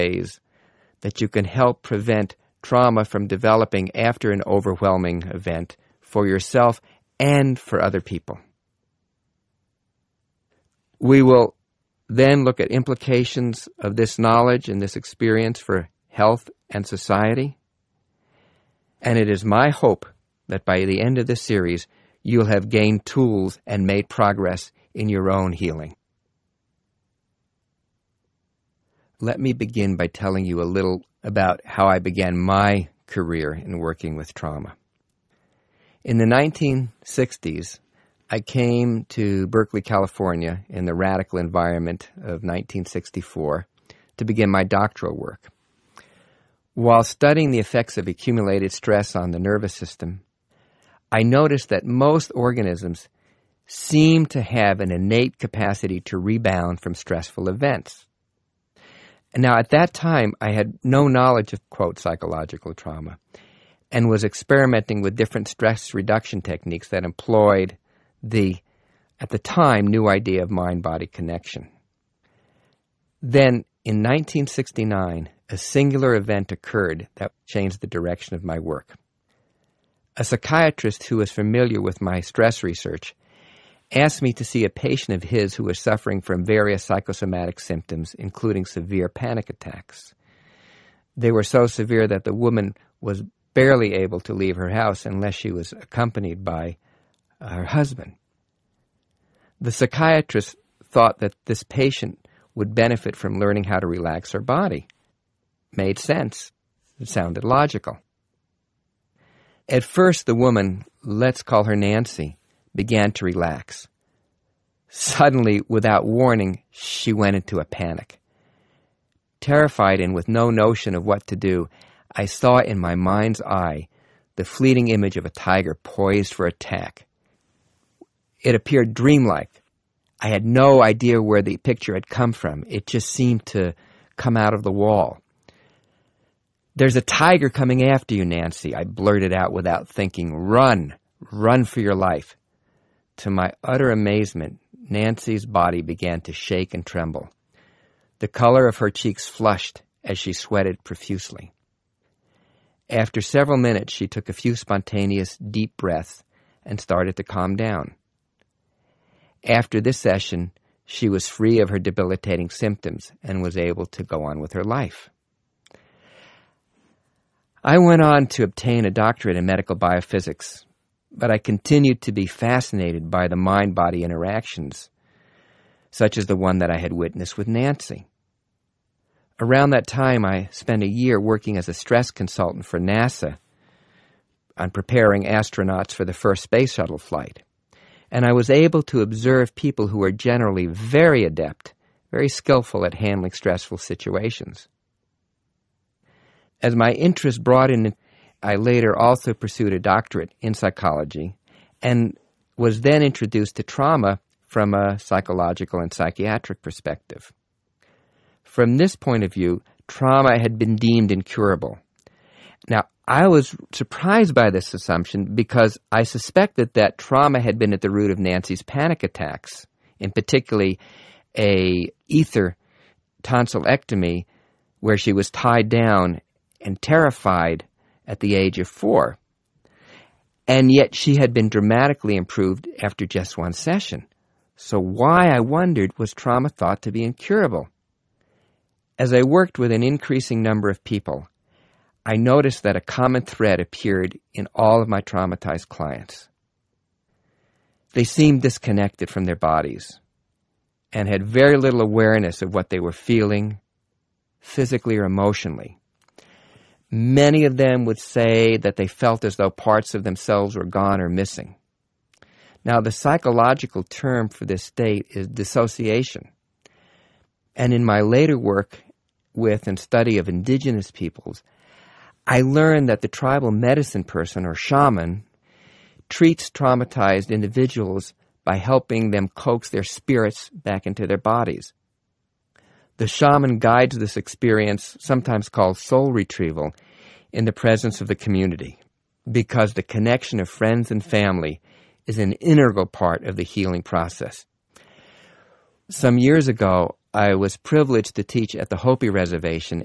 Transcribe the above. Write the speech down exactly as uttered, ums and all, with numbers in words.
ways that you can help prevent trauma from developing after an overwhelming event for yourself and for other people. We will then look at implications of this knowledge and this experience for health and society. And it is my hope that by the end of this series, you'll have gained tools and made progress in your own healing. Let me begin by telling you a little about how I began my career in working with trauma. In the nineteen sixties, I came to Berkeley, California, in the radical environment of nineteen sixty-four to begin my doctoral work. While studying the effects of accumulated stress on the nervous system, I noticed that most organisms seem to have an innate capacity to rebound from stressful events. Now, at that time, I had no knowledge of, quote, psychological trauma, and was experimenting with different stress reduction techniques that employed the, at the time, new idea of mind-body connection. Then, in nineteen sixty-nine, a singular event occurred that changed the direction of my work. A psychiatrist who was familiar with my stress research asked me to see a patient of his who was suffering from various psychosomatic symptoms, including severe panic attacks. They were so severe that the woman was barely able to leave her house unless she was accompanied by her husband. The psychiatrist thought that this patient would benefit from learning how to relax her body. Made sense. It sounded logical. At first, the woman, let's call her Nancy, began to relax. Suddenly, without warning, she went into a panic. Terrified and with no notion of what to do, I saw in my mind's eye the fleeting image of a tiger poised for attack. It appeared dreamlike. I had no idea where the picture had come from. It just seemed to come out of the wall. "There's a tiger coming after you, Nancy," I blurted out without thinking. "Run! Run for your life." To my utter amazement, Nancy's body began to shake and tremble. The color of her cheeks flushed as she sweated profusely. After several minutes, she took a few spontaneous, deep breaths and started to calm down. After this session, she was free of her debilitating symptoms and was able to go on with her life. I went on to obtain a doctorate in medical biophysics, but I continued to be fascinated by the mind-body interactions, such as the one that I had witnessed with Nancy. Around that time, I spent a year working as a stress consultant for NASA on preparing astronauts for the first space shuttle flight. And I was able to observe people who were generally very adept, very skillful at handling stressful situations. As my interest broadened, I later also pursued a doctorate in psychology and was then introduced to trauma from a psychological and psychiatric perspective. From this point of view, trauma had been deemed incurable. Now, I was surprised by this assumption because I suspected that trauma had been at the root of Nancy's panic attacks, in particularly a ether tonsillectomy where she was tied down and terrified at the age of four. And yet she had been dramatically improved after just one session. So why, I wondered, was trauma thought to be incurable? As I worked with an increasing number of people, I noticed that a common thread appeared in all of my traumatized clients. They seemed disconnected from their bodies and had very little awareness of what they were feeling, physically or emotionally. Many of them would say that they felt as though parts of themselves were gone or missing. Now, the psychological term for this state is dissociation. And in my later work with and study of indigenous peoples, I learned that the tribal medicine person, or shaman, treats traumatized individuals by helping them coax their spirits back into their bodies. The shaman guides this experience, sometimes called soul retrieval, in the presence of the community, because the connection of friends and family is an integral part of the healing process. Some years ago, I was privileged to teach at the Hopi Reservation